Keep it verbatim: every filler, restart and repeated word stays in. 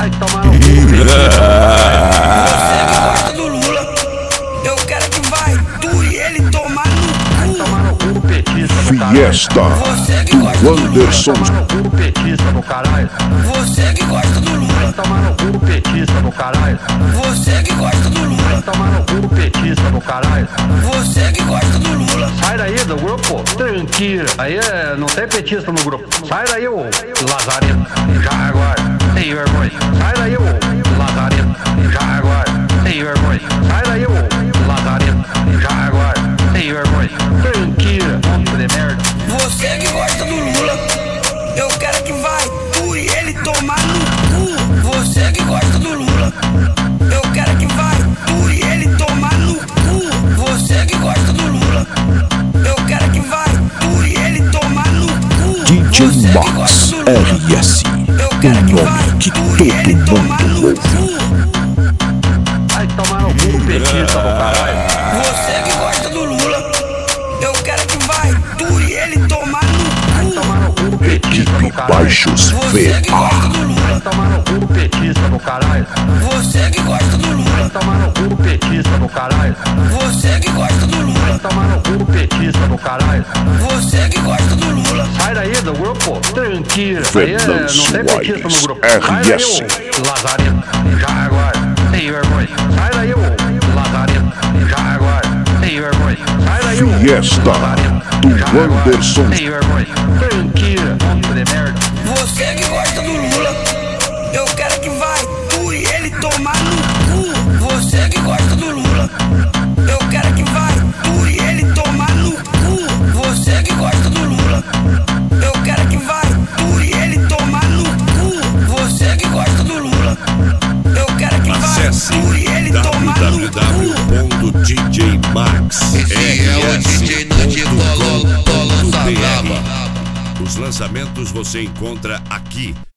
Vai tomar no cu. Você que gosta do Lula, eu quero que vai tu e ele tomar no cu. Tomar no cu, petista do caralho. Fiesta Você que gosta do Lula, Anderson. Tomar no cu, petista do caralho. você que gosta do Lula, Tomar no cu, petista do caralho. você que gosta do Lula, Tomar no cu, petista do caralho. você que gosta do Lula. Sai daí do grupo, tranquilo. Aí é, não tem petista no grupo. Sai daí, ô lazarento. Já agora, sem vergonha. Sai daí, ô lazarento. Já agora, sem vergonha. Sai daí, ô lazarento. Já agora, sem vergonha. Tranquilo, monte de merda. Você que gosta do Lula, eu quero que vai tu e ele tomar no cu. Você que gosta do Lula, eu quero que vai tu e ele tomar no cu. Você que gosta do Lula, eu quero que vai tu e ele tomar no cu. D J Você que Max gosta do Lula, R S, eu quero que o vai nome que tu e ele todo tomar mundo no ouve. cu. Vai tomar no cu, petista do caralho. Você que gosta do Lula, eu quero que vai tu e ele tomar no cu. Tomar no cu, petista do Equipe caralho. Baixos Você que V gosta A. do Lula, Tomar no cu, petista do caralho. você que gosta do Lula, Tomar no cu, petista do caralho. você que gosta do Lula, Tomar no cu, petista do caralho. você que gosta do Lula. Sai daí do grupo, tranquilo. Aí é, Fernando não tem petista no Soares, grupo. Sai daí, R S. ô lazarento. Já agora, sem vergonha. Sai daí, ô lazarento. Já agora, sem vergonha. Sai daí, ô Fiesta lazarento. do Já agora, Anderson. sem vergonha. Tranquilo, monte de merda. Você que gosta do Lula, eu quero que vai tu e ele tomar no cu. Você que gosta do Lula, eu quero que vai tu e ele tomar no cu. Você que gosta do Lula, eu quero que vai tu e ele tomar no cu. Você que gosta do Lula, eu quero que vai Acesse tu e ele tomar no w w cu. w ponto d j max Esse é o D J Nandi Tolo, Tolo Salaba. Os lançamentos você encontra aqui